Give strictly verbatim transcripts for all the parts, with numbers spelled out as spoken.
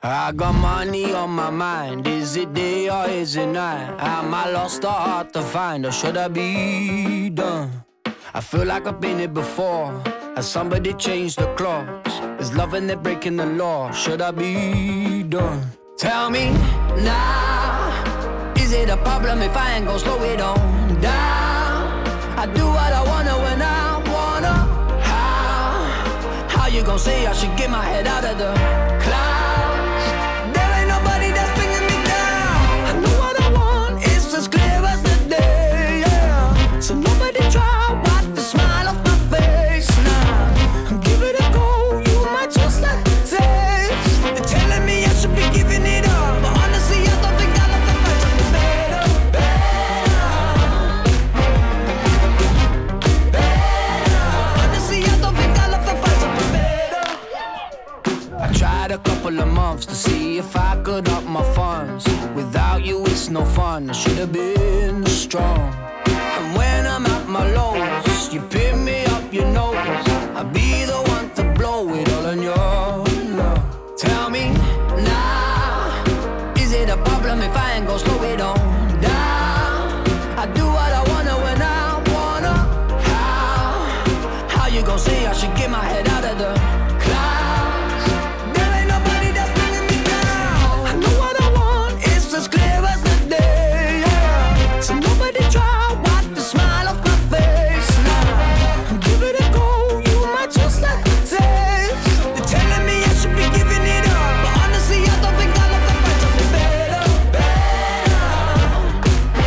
I got money on my mind. Is it day or is it night? Am I lost or hard to find, or should I be done? I feel like I've been here before. Has somebody changed the clocks? Is love and they're breaking the law? Should I be done? Tell me now, is it a problem if I ain't gon' slow it on down? I do what I wanna when I wanna. How? How you gon' say I should get my head out of the clouds? There ain't nobody that's bringing me down. I know what I want, it's as clear as the day, yeah. So nobody try, wipe the smile off my face now. Give it a go, you might just like the taste. They're telling me I should be giving it up, but honestly I don't think I'll have to find something better, better, better. Honestly I don't think I'll have to find something better. I tried a couple of months to see if I could up my funds. Without you it's no fun, I should have been strong. And when I'm at my lowest, you pick me up your nose. I'll be the one to blow it all on your love. Tell me now, is it a problem if I ain't gon' slow it on down? I do what I wanna when I wanna. How? How you gon' say I should get my head out of the clouds? There ain't nobody that's bringing me down. I know what I want, it's as clear as the day, yeah. So nobody try, wipe the smile off my face now. Give it a go, you might just like the taste. They're telling me I should be giving it up, but honestly I don't think I'll have to find something better, better,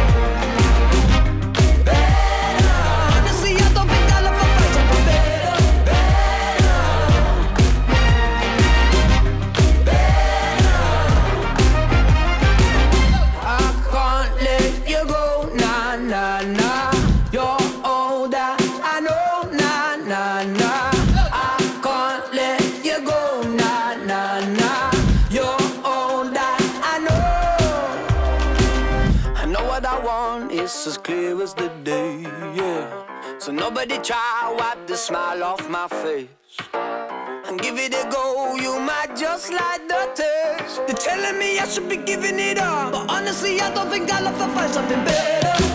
better. Honestly I don't think I'll have to find something better, better, better. I can't let you go, nah, nah, nah. You're older, I know, nah, nah, nah. I can't let you go, nah, nah, nah. You're older, I know. I know what I want, it's as clear as the day, yeah. So nobody try, wipe the smile off my face. And give it a go, you might just like the taste. They're telling me I should be giving it up, but honestly I don't think I'll have to find something better.